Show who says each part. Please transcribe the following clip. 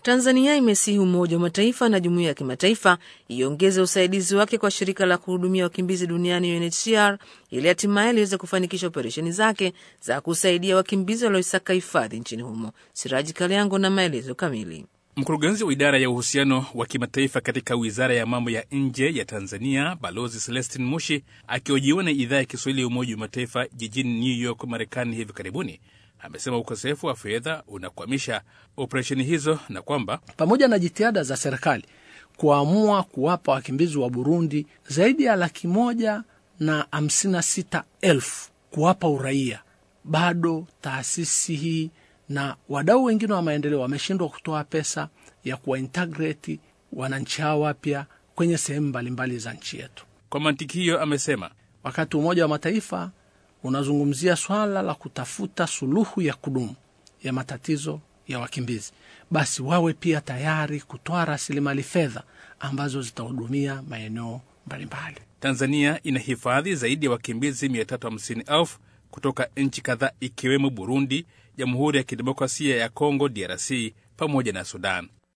Speaker 1: Tanzania imesihi Umoja wa Mataifa na jumuiya ya kimataifa iongeze usaidizi wake kwa shirika la kuhudumia wakimbizi duniani UNHCR ili hatimaye liweze kufanikisha operesheni zake za kusaidia wakimbizi walioisaka hifadhi nchini humo. Siraji Kaliango na maelezo kamili.
Speaker 2: Mkurugenzi wa idara ya uhusiano wa kimataifa katika Wizara ya Mambo ya Nje ya Tanzania, Balozi Celestine Mushi, akihojiwa na idhaa ya Kiswahili ya Umoja wa Mataifa jijini New York, Marekani hivi karibuni, amesema ukosefu wa fedha unakwamisha operesheni hizo na kwamba
Speaker 3: pamoja na jitihada za serikali kuamua kuwapa wakimbizi wa Burundi zaidi ya 156,000 kuwapa uraia, bado taasisi hii na wadau wengine wa maendeleo wameshindwa kutoa pesa ya kuwaintegrate wananchi hao wapya kwenye sehemu mbalimbali za nchi yetu.
Speaker 2: Kwa mantiki hiyo, amesema
Speaker 3: wakati Umoja wa Mataifa unazungumzia swala la kutafuta suluhu ya kudumu ya matatizo ya wakimbizi, basi wawe pia tayari kutoa rasilimali fedha ambazo zitahudumia maeneo mbalimbali.
Speaker 2: Tanzania inahifadhi zaidi ya wakimbizi 350,000 kutoka nchi kadhaa ikiwemo Burundi, Jamhuri ya Kidemokrasia ya Kongo DRC pamoja na Sudan.